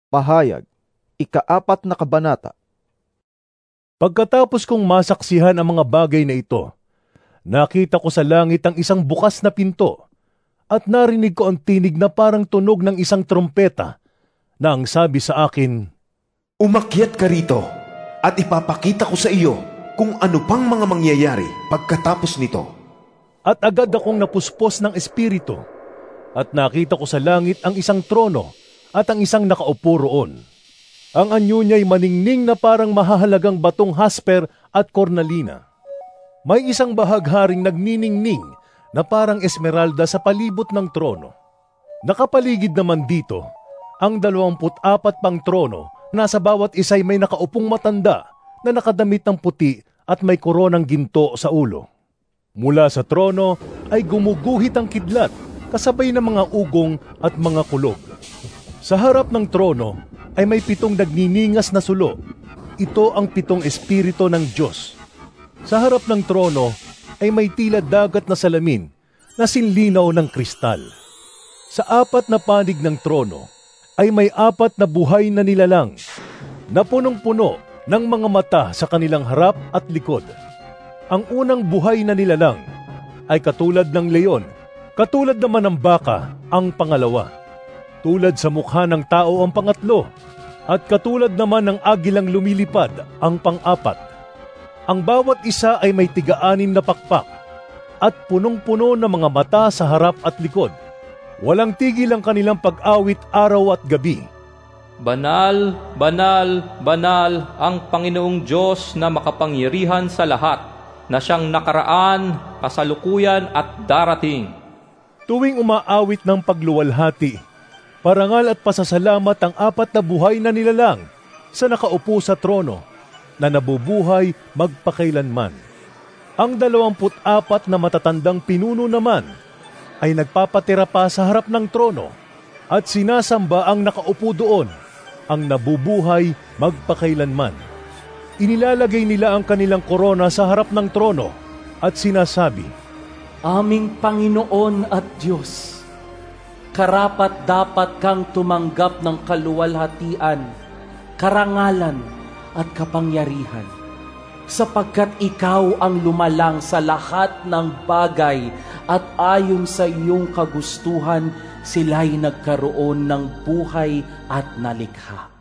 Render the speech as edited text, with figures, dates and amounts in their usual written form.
Pahayag, ika-4 na kabanata. Pagkatapos kong masaksihan ang mga bagay na ito, nakita ko sa langit ang isang bukas na pinto at narinig ko ang tinig na parang tunog ng isang trompeta na ang sabi sa akin, "Umakyat ka rito at ipapakita ko sa iyo kung ano pang mga mangyayari pagkatapos nito." At agad akong napuspos ng espiritu at nakita ko sa langit ang isang trono at ang isang nakaupo roon. Ang anyo niya'y maningning na parang mahahalagang batong hasper at kornalina. May isang bahagharing nagniningning na parang esmeralda sa palibot ng trono. Nakapaligid naman dito ang 24 pang trono na sa bawat isa'y may nakaupong matanda na nakadamit ng puti at may koronang ginto sa ulo. Mula sa trono ay gumuguhit ang kidlat kasabay ng mga ugong at mga kulog. Sa harap ng trono ay may 7 nagniningas na sulo. Ito ang 7 espiritu ng Diyos. Sa harap ng trono ay may tila dagat na salamin na sinlinaw ng kristal. Sa 4 na panig ng trono ay may 4 na buhay na nilalang na punong-puno ng mga mata sa kanilang harap at likod. Ang unang buhay na nilalang ay katulad ng leon, katulad naman ng baka ang pangalawa. Tulad sa mukha ng tao ang pangatlo, at katulad naman ng agilang lumilipad ang pang-4. Ang bawat isa ay may 6 na pakpak, at punong-puno ng mga mata sa harap at likod. Walang tigil ang kanilang pag-awit araw at gabi. Banal, banal, banal ang Panginoong Diyos na makapangyarihan sa lahat, na siyang nakaraan, kasalukuyan at darating. Tuwing umaawit ng pagluwalhati, parangal at pasasalamat ang 4 na buhay na nilalang sa nakaupo sa trono na nabubuhay magpakailanman. Ang 24 na matatandang pinuno naman ay nagpapatira pa sa harap ng trono at sinasamba ang nakaupo doon, ang nabubuhay magpakailanman. Inilalagay nila ang kanilang korona sa harap ng trono at sinasabi, "Aming Panginoon at Diyos, karapat-dapat kang tumanggap ng kaluwalhatian, karangalan at kapangyarihan, sapagkat ikaw ang lumalang sa lahat ng bagay at ayon sa iyong kagustuhan sila'y nagkaroon ng buhay at nalikha."